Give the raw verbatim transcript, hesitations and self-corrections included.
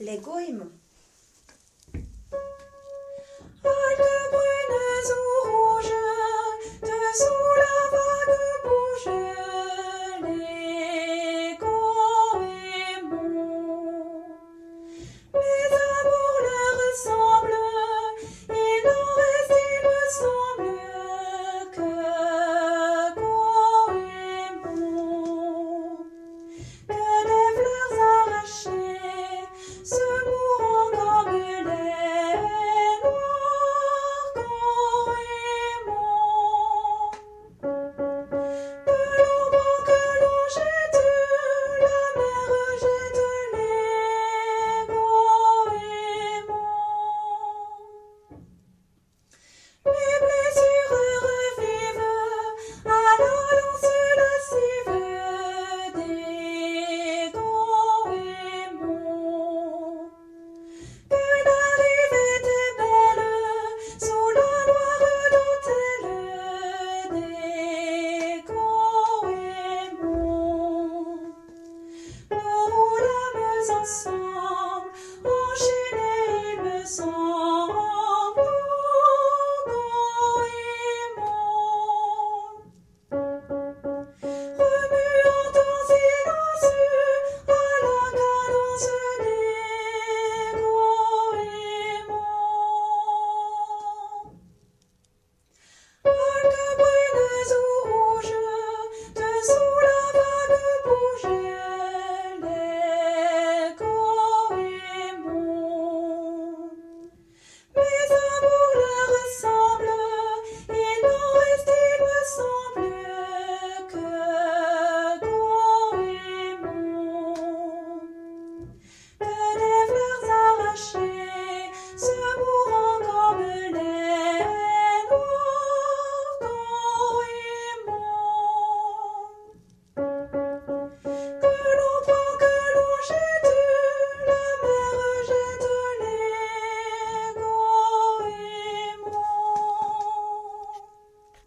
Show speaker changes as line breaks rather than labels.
Les goémons.
Algues brunes ou rouges, dessous la vague bougent les goémons. Mes amours leur ressemblent, il n'en reste, il me semble, que goémons. Que des fleurs arrachées se mourront comme les noirs goémons. Que l'on prend, que l'on jette, la mer rejette les goémons. Mes blessures revivent à la danse lascive des goémons. Que la rive était belle sous la noire dentelle des goémons. Nous roulâmes ensemble.